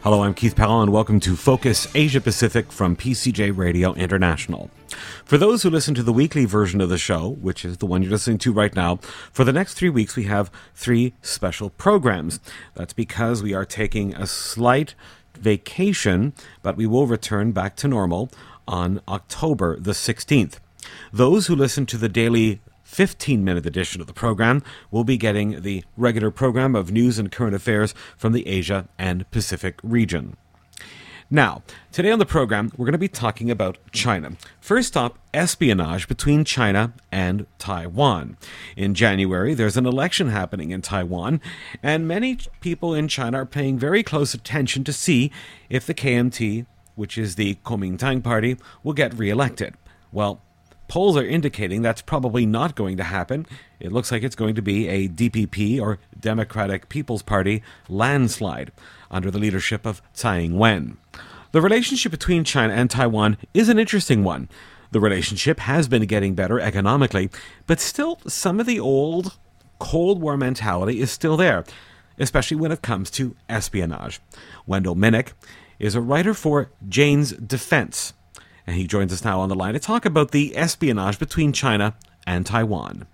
Hello, I'm Keith Powell, and welcome to Focus Asia Pacific from PCJ Radio International. For those who listen to the weekly version of the show, which is the one you're listening to right now, for the next 3 weeks we have 3 special programs. That's because we are taking a slight vacation, but we will return back to normal on October the 16th. Those who listen to the daily 15-minute edition of the program will be getting the regular program of news and current affairs from the Asia and Pacific region. Now, today on the program, we're going to be talking about China. First up, espionage between China and Taiwan. In January, there's an election happening in Taiwan, and many people in China are paying very close attention to see if the KMT, which is the Kuomintang Party, will get re-elected. Well, polls are indicating that's probably not going to happen. It looks like it's going to be a DPP, or Democratic People's Party, landslide under the leadership of Tsai Ing-wen. The relationship between China and Taiwan is an interesting one. The relationship has been getting better economically, but still some of the old Cold War mentality is still there, especially when it comes to espionage. Wendell Minnick is a writer for Jane's Defense, and he joins us now on the line to talk about the espionage between China and Taiwan.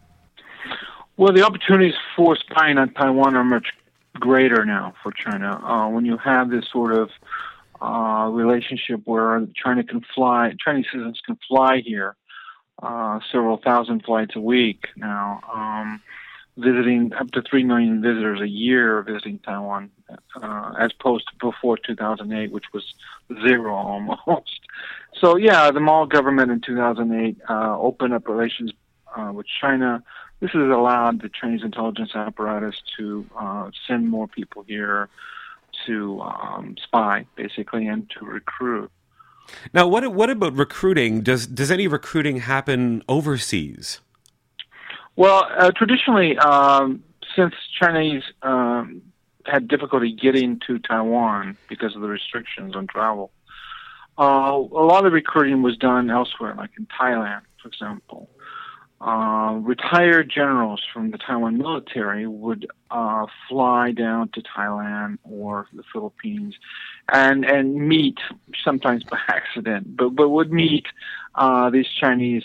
Well, the opportunities for spying on Taiwan are much greater now for China. When you have this sort of relationship where Chinese citizens can fly here, several thousand flights a week now, visiting up to 3 million visitors a year visiting Taiwan, as opposed to before 2008, which was zero almost. So, yeah, the Mao government in 2008 opened up relations with China. This has allowed the Chinese intelligence apparatus to send more people here to spy, basically, and to recruit. Now, what about recruiting? Does any recruiting happen overseas? Well, traditionally, since Chinese had difficulty getting to Taiwan because of the restrictions on travel, a lot of recruiting was done elsewhere, like in Thailand, for example. Retired generals from the Taiwan military would fly down to Thailand or the Philippines and meet, sometimes by accident, but would meet these Chinese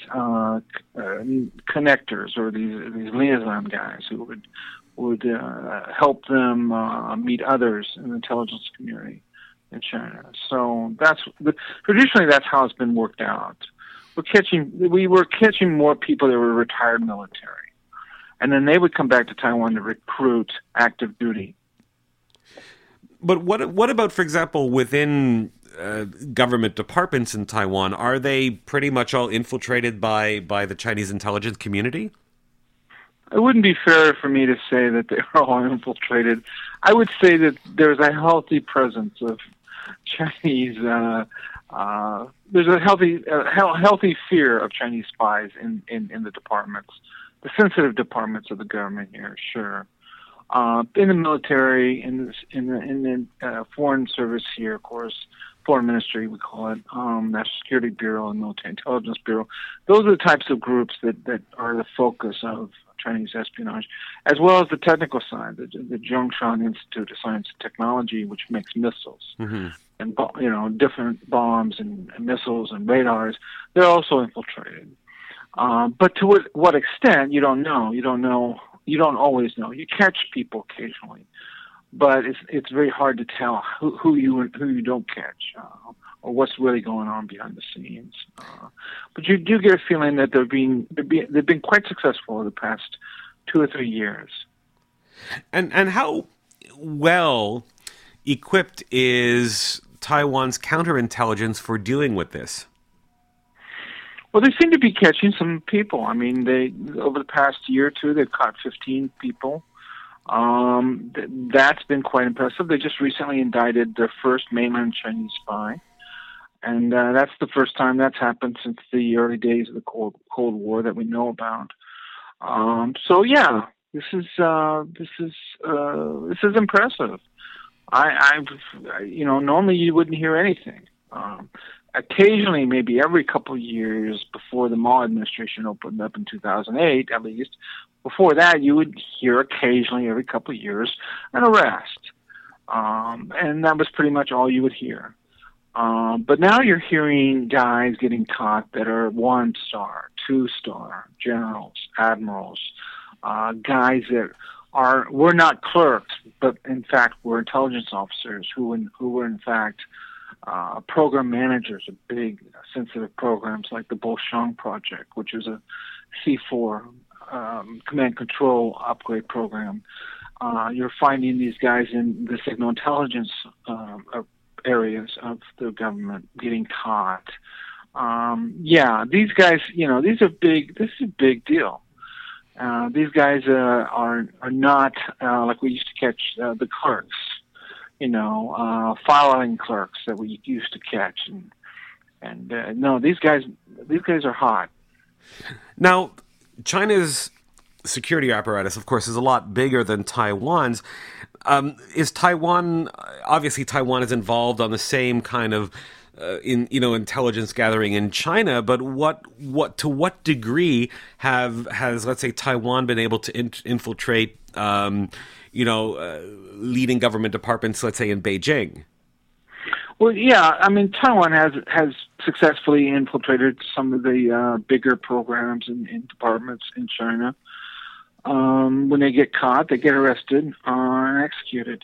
connectors, or these liaison guys who would help them meet others in the intelligence community in China. So traditionally that's how it's been worked out. We were catching more people that were retired military, and then they would come back to Taiwan to recruit active duty. But what about, for example, within government departments in Taiwan? Are they pretty much all infiltrated by the Chinese intelligence community? It wouldn't be fair for me to say that they're all infiltrated. I would say that there's a healthy presence of Chinese. There's a healthy fear of Chinese spies in the departments, the sensitive departments of the government here. Sure, in the military, in the foreign service here, of course, foreign ministry we call it, National Security Bureau and Military Intelligence Bureau. Those are the types of groups that are the focus of Chinese espionage, as well as the technical side, the Zhongshan Institute of Science and Technology, which makes missiles. Mm-hmm. And different bombs and missiles and radars, they're also infiltrated. But to what extent, you don't know. You don't always know. You catch people occasionally, but it's very hard to tell who you don't catch, or what's really going on behind the scenes. But you do get a feeling that they've been quite successful in the past 2 or 3 years. And how well equipped is Taiwan's counterintelligence for dealing with this? Well, they seem to be catching some people. I mean, over the past year or two, they've caught 15 people. That's been quite impressive. They just recently indicted their first mainland Chinese spy, and that's the first time that's happened since the early days of the Cold War that we know about. So yeah, this is impressive. Normally you wouldn't hear anything. Occasionally, maybe every couple of years before the Mao administration opened up in 2008, at least, before that you would hear occasionally every couple of years an arrest. And that was pretty much all you would hear. But now you're hearing guys getting caught that are 1-star, 2-star generals, admirals, guys that were not clerks, but in fact were intelligence officers who were in fact program managers of big sensitive programs like the Bolshong Project, which is a C4 command control upgrade program. You're finding these guys in the signal intelligence areas of the government getting caught. These guys, these are big. This is a big deal. These guys are not like we used to catch the clerks, filing clerks that we used to catch, and no, these guys are hot. Now, China's security apparatus, of course, is a lot bigger than Taiwan's. Obviously Taiwan is involved on the same kind of intelligence gathering in China, but to what degree has let's say Taiwan been able to infiltrate leading government departments, let's say in Beijing? Well, yeah, I mean, Taiwan has successfully infiltrated some of the bigger programs and departments in China. When they get caught, they get arrested and executed.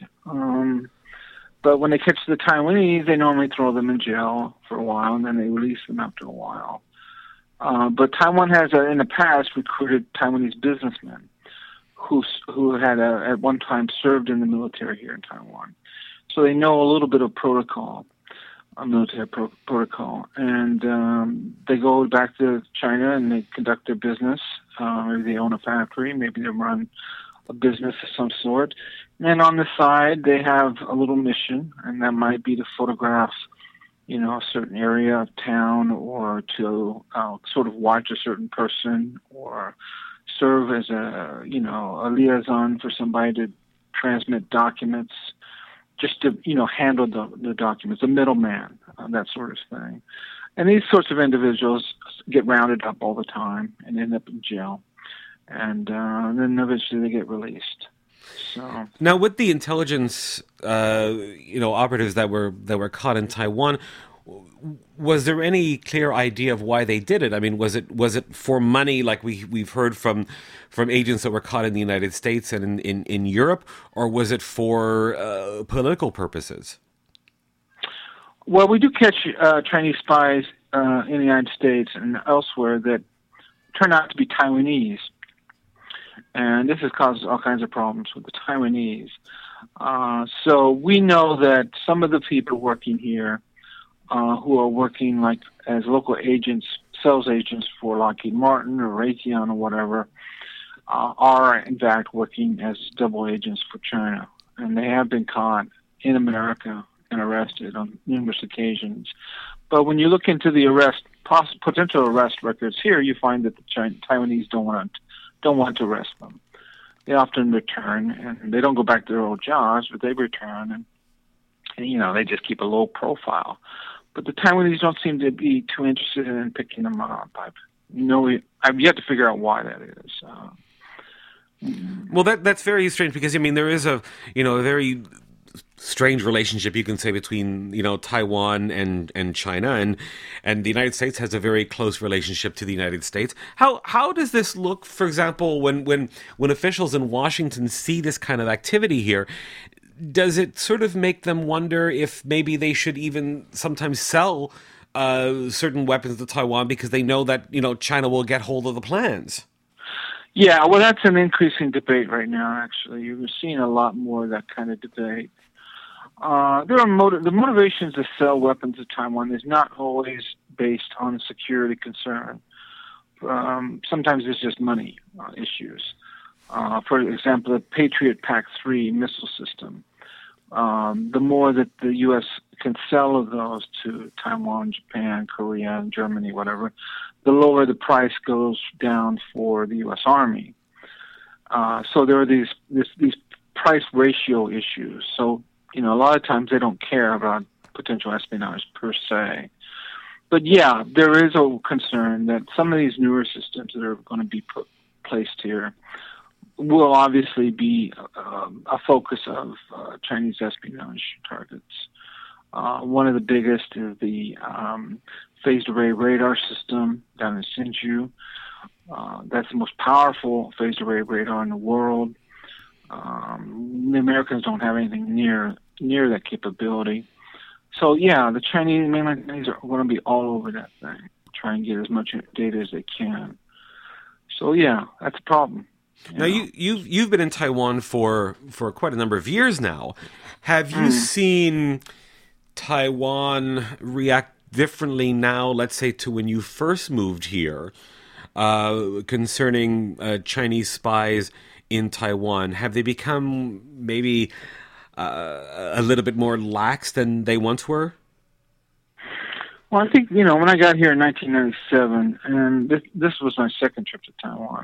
But when they catch the Taiwanese, they normally throw them in jail for a while, and then they release them after a while. But Taiwan has, in the past, recruited Taiwanese businessmen who had at one time served in the military here in Taiwan. So they know a little bit of protocol, military protocol. And they go back to China and they conduct their business. Maybe they own a factory, maybe they run a business of some sort. And on the side, they have a little mission, and that might be to photograph, a certain area of town, or to sort of watch a certain person, or serve as a liaison for somebody to transmit documents, just to, handle the documents, a middleman, that sort of thing. And these sorts of individuals get rounded up all the time and end up in jail. And then eventually they get released. So now, with the intelligence, operatives that were caught in Taiwan, was there any clear idea of why they did it? I mean, was it for money, like we've heard from agents that were caught in the United States and in Europe, or was it for political purposes? Well, we do catch Chinese spies in the United States and elsewhere that turn out to be Taiwanese. And this has caused all kinds of problems with the Taiwanese. So we know that some of the people working here who are working like as local agents, sales agents for Lockheed Martin or Raytheon or whatever, are in fact working as double agents for China. And they have been caught in America and arrested on numerous occasions. But when you look into the potential arrest records here, you find that the Taiwanese don't want to arrest them. They often return, and they don't go back to their old jobs, but they return, and they just keep a low profile. But the Taiwanese don't seem to be too interested in picking them up. I've yet to figure out why that is. Well, that's very strange, because there is a very strange relationship, you can say, between Taiwan and China, and the United States has a very close relationship to the United States. How does this look, for example, when officials in Washington see this kind of activity here? Does it sort of make them wonder if maybe they should even sometimes sell certain weapons to Taiwan, because they know that China will get hold of the plans? Yeah, well, that's an increasing debate right now. Actually, you're seeing a lot more of that kind of debate. The motivations to sell weapons to Taiwan is not always based on security concern. Sometimes it's just money issues. For example, the Patriot PAC-3 missile system. The more that the U.S. can sell of those to Taiwan, Japan, Korea, Germany, whatever, the lower the price goes down for the U.S. Army. So there are these price ratio issues. So a lot of times they don't care about potential espionage per se. But yeah, there is a concern that some of these newer systems that are going to be placed here will obviously be a focus of Chinese espionage targets. One of the biggest is the phased array radar system down in Hsinchu. That's the most powerful phased array radar in the world. The Americans don't have anything near that capability. So yeah, the mainland Chinese are going to be all over that thing, try and get as much data as they can. So yeah, that's a problem. Now you've been in Taiwan for quite a number of years now. Have you seen Taiwan react differently now, let's say, to when you first moved here, concerning Chinese spies in Taiwan? Have they become maybe a little bit more lax than they once were? Well, I think, when I got here in 1997, and this was my second trip to Taiwan,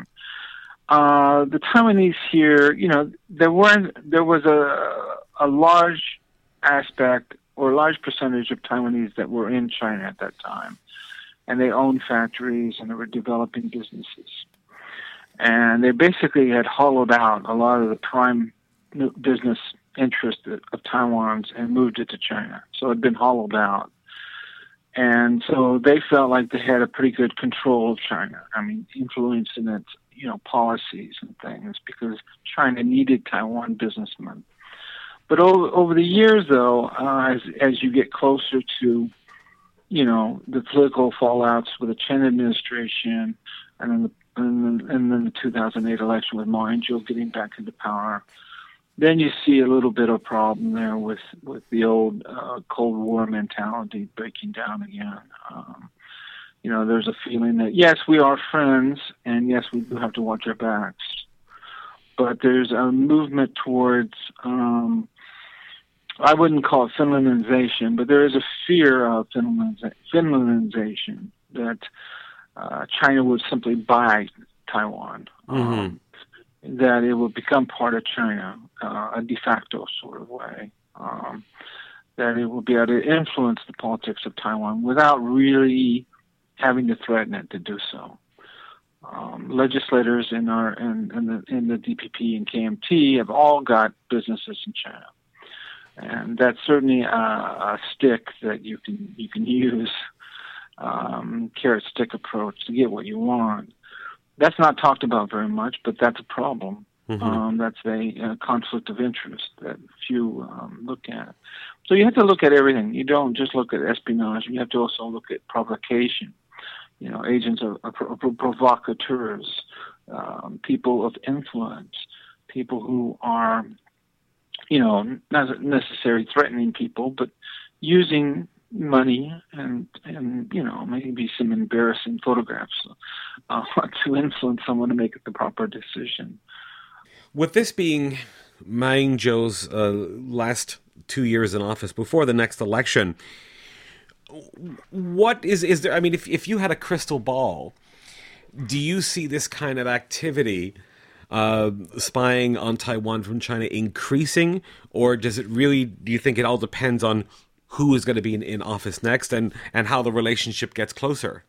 the Taiwanese here, there was a large aspect or a large percentage of Taiwanese that were in China at that time, and they owned factories and they were developing businesses. And they basically had hollowed out a lot of the prime business interest of Taiwan's and moved it to China. So it had been hollowed out. And so they felt like they had a pretty good control of China. I mean, influencing its, policies and things, because China needed Taiwan businessmen. But over the years, though, as you get closer to, the political fallouts with the Chen administration, and then the 2008 election with Ma Ying-jeou getting back into power, then you see a little bit of a problem there with the old Cold War mentality breaking down again. There's a feeling that, yes, we are friends, and yes, we do have to watch our backs. But there's a movement towards, I wouldn't call it Finlandization, but there is a fear of Finlandization, that China would simply buy Taiwan. That it will become part of China, a de facto sort of way, that it will be able to influence the politics of Taiwan without really having to threaten it to do so. Legislators in the DPP and KMT have all got businesses in China, and that's certainly a stick that you can use, carrot stick approach to get what you want. That's not talked about very much, but that's a problem. That's a conflict of interest that few look at. So you have to look at everything. You don't just look at espionage. You have to also look at provocation. Agents of provocateurs, people of influence, people who are, not necessarily threatening people, but using money and maybe some embarrassing photographs to influence someone to make the proper decision. With this being Ma Ying-jeou's last 2 years in office before the next election, what is there? I mean, if you had a crystal ball, do you see this kind of activity, spying on Taiwan from China, increasing, or do you think it all depends on who is going to be in office next and how the relationship gets closer?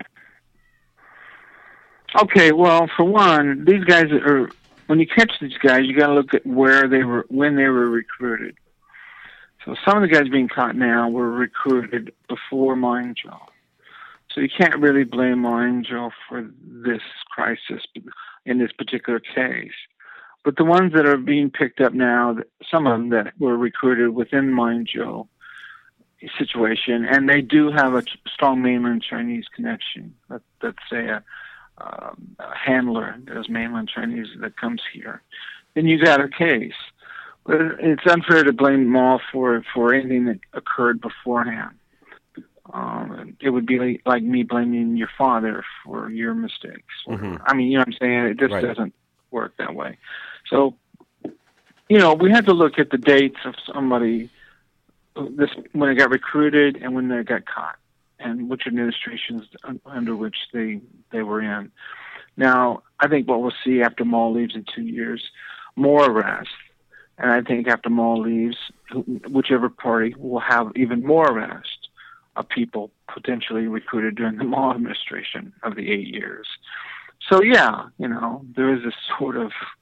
Okay, well, for one, these guys when you catch these guys, you got to look at when they were recruited. So some of the guys being caught now were recruited before Ma Ying-jeou. So you can't really blame Ma Ying-jeou for this crisis in this particular case. But the ones that are being picked up now, some of them that were recruited within Ma Ying-jeou situation, and they do have a strong mainland Chinese connection. Let's say a handler that is mainland Chinese that comes here. Then you got a case. But it's unfair to blame Ma for anything that occurred beforehand. It would be like me blaming your father for your mistakes. I mean, you know what I'm saying? It just doesn't work that way. So, we had to look at the dates of somebody, when they got recruited and when they got caught, and which administrations under which they were in. Now, I think what we'll see after Ma leaves in 2 years, more arrests. And I think after Ma leaves, whichever party will have even more arrests of people potentially recruited during the Ma administration of the 8 years. So, yeah, there is this sort of,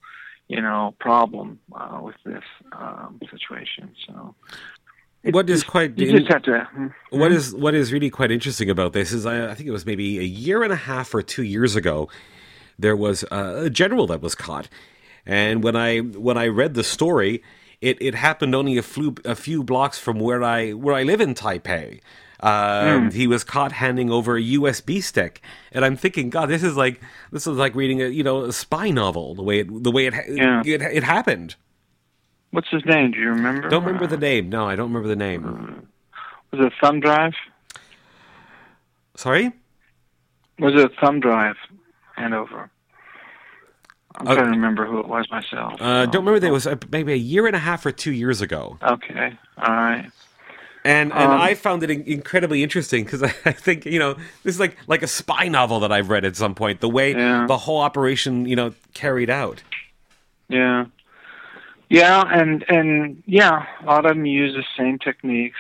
problem with this situation. So what is quite you just have to. what is really quite interesting about this is I think it was maybe a year and a half or 2 years ago, there was a general that was caught, and when I read the story, it happened only a few blocks from where I live in Taipei. He was caught handing over a USB stick, and I'm thinking, God, this is like reading a spy novel. The way it happened. What's his name? Do you remember? Don't remember the name. No, I don't remember the name. Was it a thumb drive? Sorry? Was it a thumb drive handover? I'm trying to remember who it was myself. Don't remember that. It was maybe a year and a half or 2 years ago. Okay, all right. And I found it incredibly interesting because I think, this is like a spy novel that I've read at some point, the way the whole operation, carried out. Yeah. Yeah, and a lot of them use the same techniques,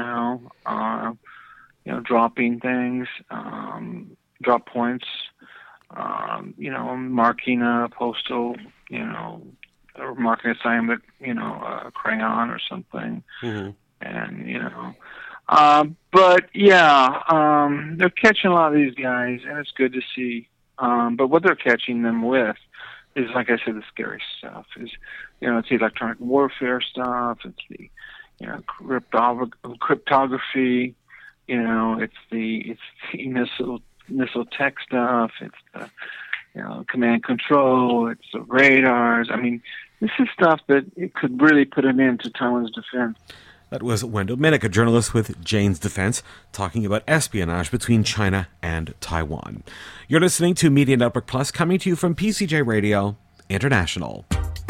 dropping things, drop points, marking a postal, or marking a sign with, a crayon or something. Mm-hmm. And, they're catching a lot of these guys, and it's good to see. But what they're catching them with is, like I said, the scary stuff. It's the electronic warfare stuff. It's the, cryptography. It's the missile tech stuff. It's the, command control. It's the radars. I mean, this is stuff that it could really put an end to Taiwan's defense. That was Wendell Minnick, a journalist with Jane's Defense, talking about espionage between China and Taiwan. You're listening to Media Network Plus, coming to you from PCJ Radio International.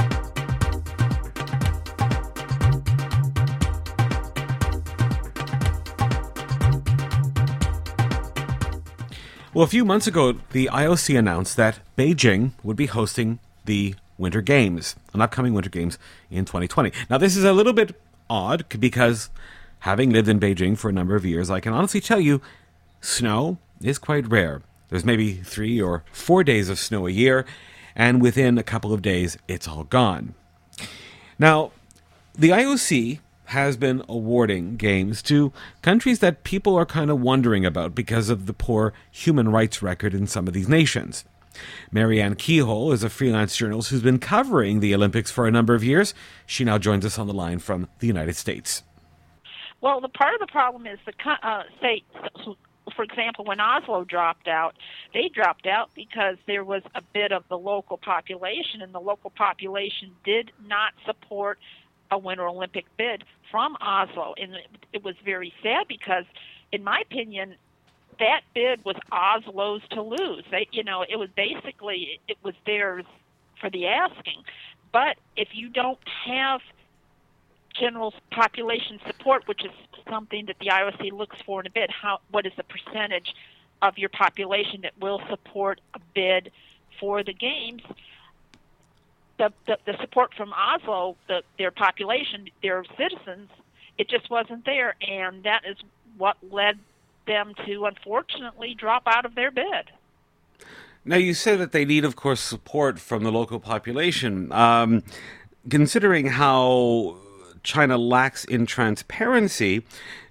Well, a few months ago, the IOC announced that Beijing would be hosting the Winter Games, an upcoming Winter Games in 2020. Now, this is a little bit odd because, having lived in Beijing for a number of years, I can honestly tell you, snow is quite rare. There's maybe 3 or 4 days of snow a year, and within a couple of days, it's all gone. Now, the IOC has been awarding games to countries that people are kind of wondering about because of the poor human rights record in some of these nations. Marianne Keyhole is a freelance journalist who's been covering the Olympics for a number of years. She now joins us on the line from the United States. Well, the part of the problem is for example, when Oslo dropped out, they dropped out because there was a bit of the local population, and the local population did not support a Winter Olympic bid from Oslo. And it was very sad because, in my opinion, that bid was Oslo's to lose. It was basically, it was theirs for the asking. But if you don't have general population support, which is something that the IOC looks for in a bid, what is the percentage of your population that will support a bid for the games? The support from Oslo, their population, their citizens, it just wasn't there, and that is what led them to, unfortunately, drop out of their bid. Now, you say that they need, of course, support from the local population. Considering how China lacks in transparency,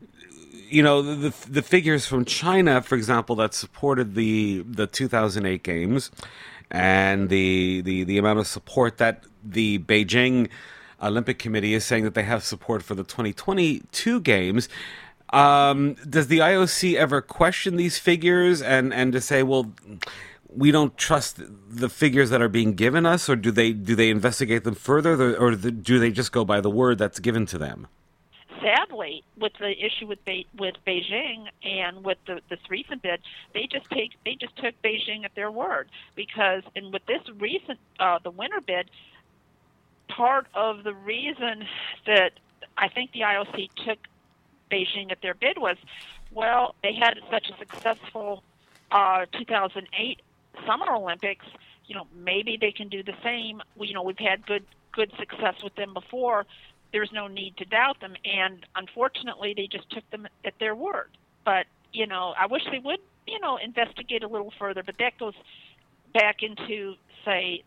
the figures from China, for example, that supported the 2008 games, and the amount of support that the Beijing Olympic Committee is saying that they have support for the 2022 games. Does the IOC ever question these figures and to say, well, we don't trust the figures that are being given us, or do they investigate them further, or do they just go by the word that's given to them? Sadly, with the issue with Beijing and with this recent bid, they just took Beijing at their word, because and with this recent the winter bid, part of the reason that I think the IOC took Beijing at their bid was, well, they had such a successful 2008 Summer Olympics. Maybe they can do the same. We've had good success with them before. There's no need to doubt them, and unfortunately, they just took them at their word. But I wish they would investigate a little further. But that goes back into, say,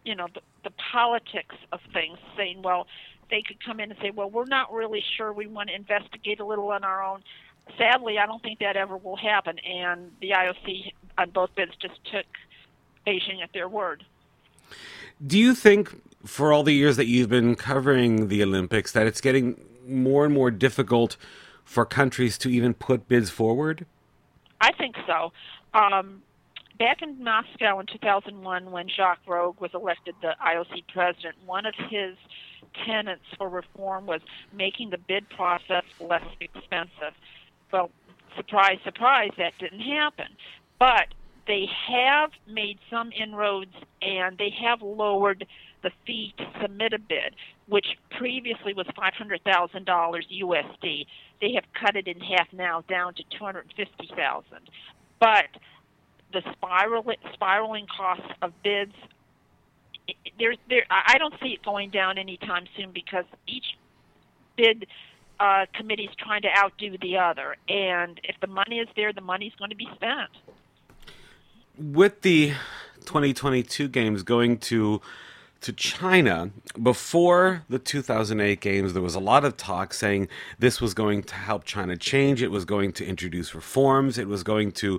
the politics of things, saying, well, they could come in and say, well, we're not really sure, we want to investigate a little on our own. Sadly, I don't think that ever will happen, and the IOC on both bids just took Beijing at their word. Do you think, for all the years that you've been covering the Olympics, that it's getting more and more difficult for countries to even put bids forward? I think so. Back in Moscow in 2001, when Jacques Rogge was elected the IOC president, one of his tenets for reform was making the bid process less expensive. Well, surprise, surprise, that didn't happen. But they have made some inroads, and they have lowered the fee to submit a bid, which previously was $500,000 USD. They have cut it in half now, down to $250,000. But the spiraling costs of bids, I don't see it going down anytime soon, because each bid committee is trying to outdo the other. And if the money is there, the money is going to be spent. With the 2022 games going to China, before the 2008 games, there was a lot of talk saying this was going to help China change. It was going to introduce reforms. It was going to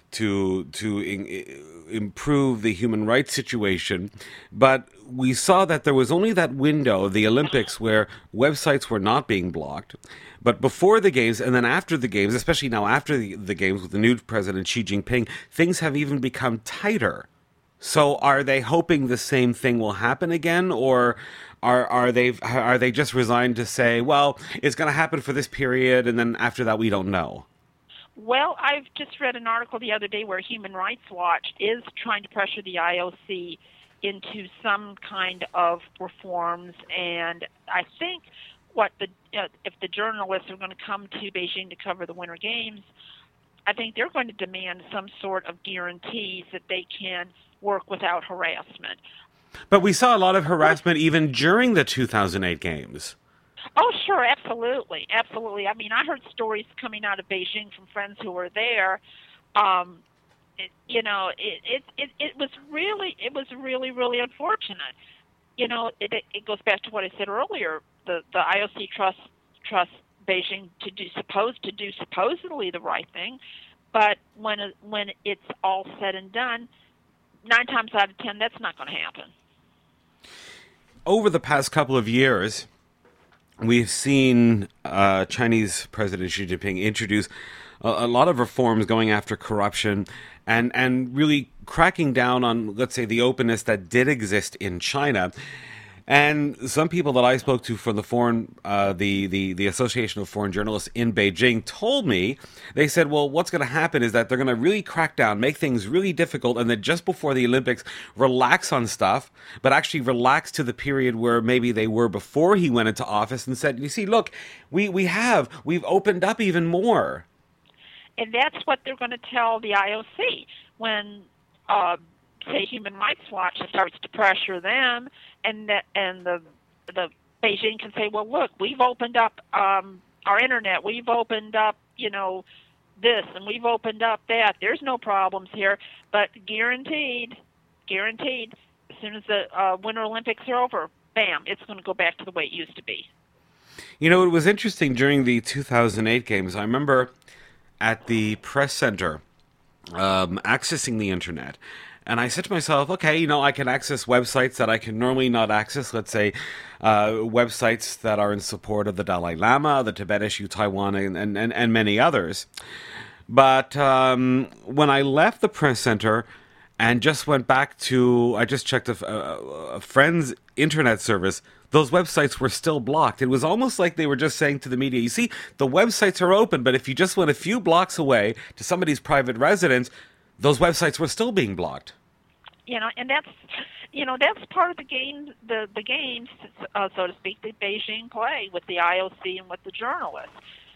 improve the human rights situation. But we saw that there was only that window, the Olympics, where websites were not being blocked. But before the games and then after the games, especially now after the games with the new president Xi Jinping, things have even become tighter. So are they hoping the same thing will happen again, or are they just resigned to say, well, it's going to happen for this period, and then after that we don't know? Well, I've just read an article the other day where Human Rights Watch is trying to pressure the IOC into some kind of reforms, and I think if the journalists are going to come to Beijing to cover the Winter Games, I think they're going to demand some sort of guarantees that they can work without harassment. But we saw a lot of harassment even during the 2008 games. Oh, sure, absolutely, absolutely. I mean, I heard stories coming out of Beijing from friends who were there. It was really, really unfortunate. It goes back to what I said earlier. The IOC trusts Beijing to do supposedly the right thing, but when it's all said and done, 9 times out of 10, that's not going to happen. Over the past couple of years, we've seen Chinese President Xi Jinping introduce a lot of reforms going after corruption and really cracking down on, let's say, the openness that did exist in China. And some people that I spoke to from the Association of Foreign Journalists in Beijing told me, they said, well, what's going to happen is that they're going to really crack down, make things really difficult, and then just before the Olympics, relax on stuff, but actually relax to the period where maybe they were before he went into office and said, you see, look, we've opened up even more. And that's what they're going to tell the IOC when say Human Rights Watch starts to pressure them, and the Beijing can say, well, look, we've opened up our internet, we've opened up, this, and we've opened up that. There's no problems here, but guaranteed, as soon as the Winter Olympics are over, bam, it's going to go back to the way it used to be. It was interesting during the 2008 games. I remember at the press center accessing the internet. And I said to myself, okay, I can access websites that I can normally not access, let's say websites that are in support of the Dalai Lama, the Tibet issue, Taiwan, and many others. But when I left the press center and just went back I just checked a friend's internet service, those websites were still blocked. It was almost like they were just saying to the media, you see, the websites are open, but if you just went a few blocks away to somebody's private residence, those websites were still being blocked. And that's part of the game, the games, so to speak, that Beijing play with the IOC and with the journalists.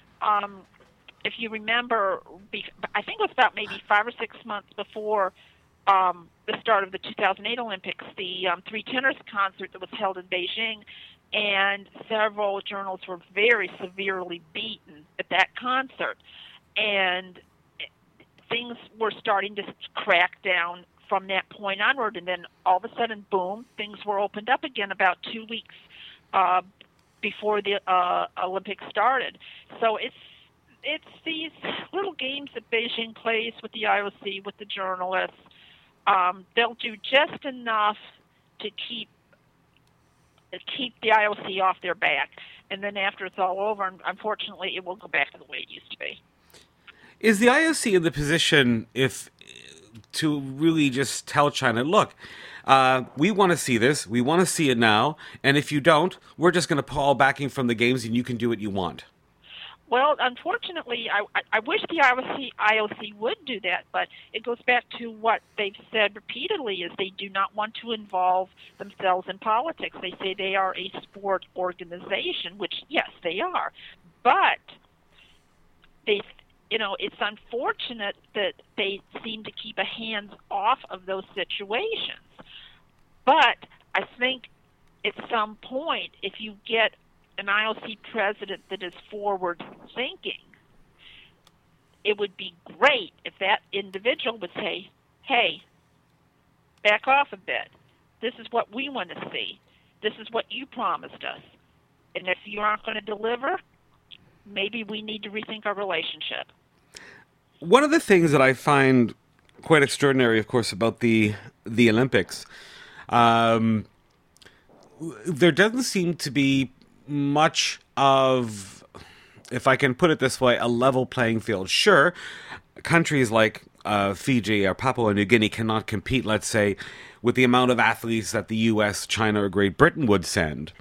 If you remember, I think it was about maybe 5 or 6 months before the start of the 2008 Olympics, the Three Tenors concert that was held in Beijing, and several journalists were very severely beaten at that concert. And things were starting to crack down from that point onward, and then all of a sudden, boom, things were opened up again about 2 weeks before the Olympics started. So it's these little games that Beijing plays with the IOC, with the journalists. They'll do just enough to keep the IOC off their back, and then after it's all over, unfortunately, it will go back to the way it used to be. Is the IOC in the position to really just tell China, look, we want to see this, we want to see it now, and if you don't, we're just going to pull all backing from the games and you can do what you want? Well, unfortunately, I wish the IOC would do that, but it goes back to what they've said repeatedly, is they do not want to involve themselves in politics. They say they are a sport organization, which, yes, they are. But it's unfortunate that they seem to keep a hands off of those situations. But I think at some point, if you get an IOC president that is forward-thinking, it would be great if that individual would say, hey, back off a bit. This is what we want to see. This is what you promised us. And if you aren't going to deliver, maybe we need to rethink our relationship. One of the things that I find quite extraordinary, of course, about the Olympics, there doesn't seem to be much of, if I can put it this way, a level playing field. Sure, countries like Fiji or Papua New Guinea cannot compete, let's say, with the amount of athletes that the US, China, or Great Britain would send.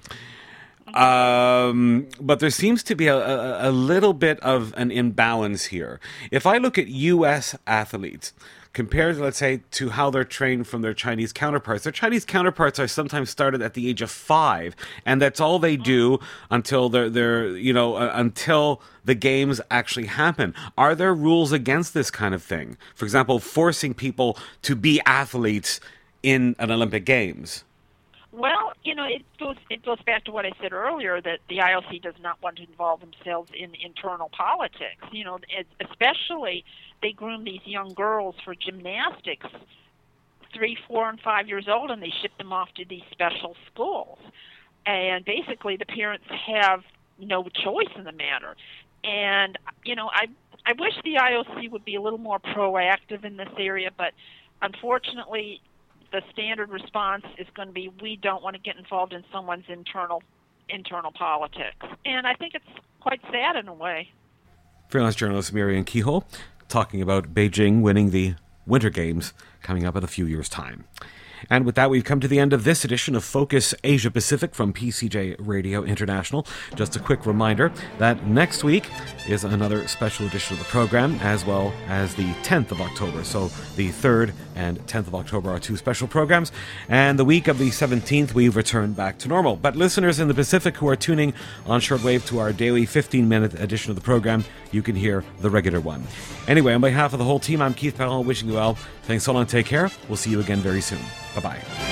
But there seems to be a little bit of an imbalance here. If I look at US athletes, compared, let's say, to how they're trained from their Chinese counterparts. Their Chinese counterparts are sometimes started at the age of 5, and that's all they do until until the games actually happen. Are there rules against this kind of thing? For example, forcing people to be athletes in an Olympic Games? Well, it goes back to what I said earlier, that the IOC does not want to involve themselves in internal politics. Especially they groom these young girls for gymnastics, 3, 4, and 5 years old, and they ship them off to these special schools. And basically, the parents have no choice in the matter. And I wish the IOC would be a little more proactive in this area, but unfortunately, the standard response is going to be, we don't want to get involved in someone's internal politics. And I think it's quite sad in a way. Freelance journalist Marian Keyhole talking about Beijing winning the Winter Games coming up in a few years' time. And with that, we've come to the end of this edition of Focus Asia Pacific from PCJ Radio International. Just a quick reminder that next week is another special edition of the program, as well as the 10th of October. So the 3rd and 10th of October are 2 special programs. And the week of the 17th, we return back to normal. But listeners in the Pacific who are tuning on shortwave to our daily 15-minute edition of the program, you can hear the regular one. Anyway, on behalf of the whole team, I'm Keith Powell, wishing you well. Thanks so long. Take care. We'll see you again very soon. Bye-bye.